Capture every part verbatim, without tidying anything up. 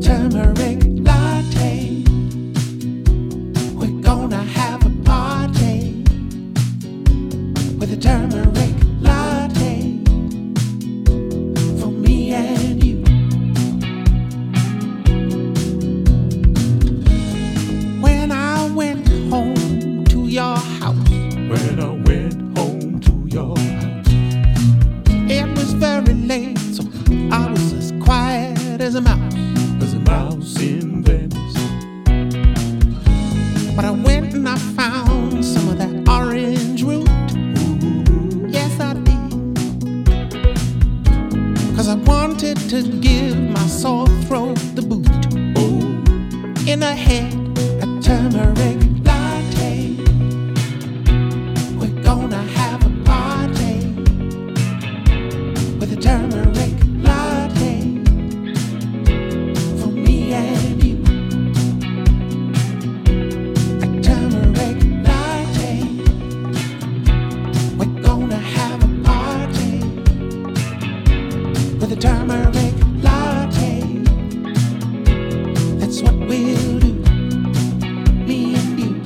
turmeric latte. We're gonna have a party with a turmeric latte for me and you. When I went home to your house, when I went home to your house, it was very late, so I was as quiet as a mouse, as a mouse in Venice. But I went and I found some of that orange root. Ooh, yes, I did. Cause I wanted to give my sore throat the boot. Oh, in a head, a turmeric latte. We're gonna have a party with a turmeric latte for me and you. A turmeric latte. We're gonna have a party with a turmeric latte. That's what we'll do, me and you.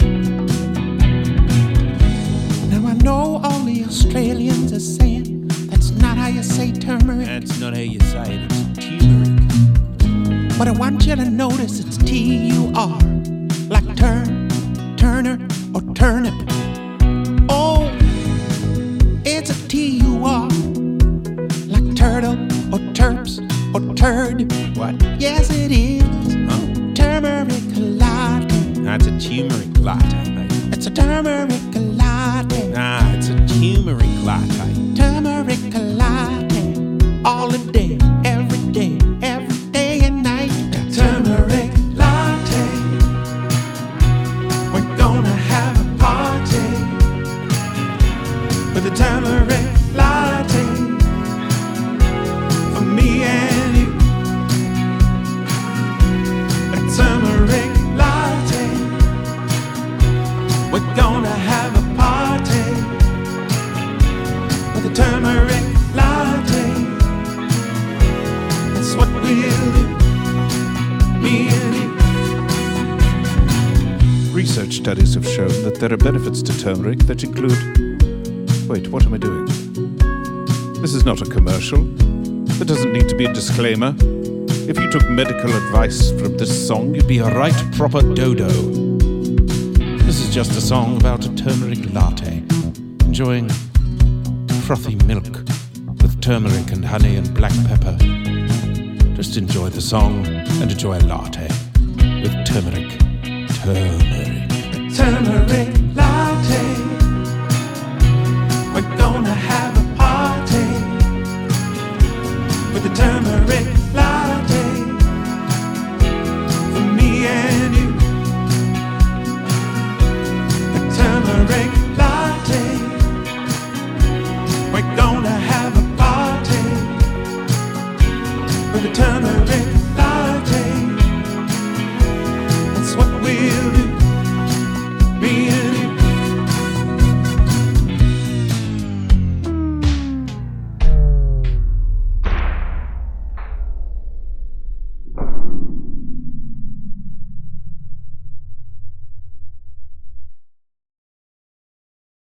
Now I know all the Australians are saying that's not how you say turmeric. That's not how you say it, it's turmeric. But I want you to notice it's T U R, like turn, Turner, or turnip. Oh, it's a T U R, like turtle, or terps, or turd. What? Yes, it is. Huh? Turmeric latte. That's a turmeric latte, mate. It's a turmeric latte. Nah, it's a turmeric latte. Turmeric latte. All the day, every day, every day and night. A turmeric latte. We're gonna have a party with a turmeric latte for me and you. A turmeric latte. We're gonna have a party with a turmeric latte. That's what we'll do, me and you. Research studies have shown that there are benefits to turmeric that include... Wait, what am I doing? This is not a commercial. There doesn't need to be a disclaimer. If you took medical advice from this song, you'd be a right proper dodo. This is just a song about a turmeric latte. Enjoying frothy milk with turmeric and honey and black pepper. Just enjoy the song and enjoy a latte with turmeric. Turmeric. Turmeric latte. We're gonna have a party with a turmeric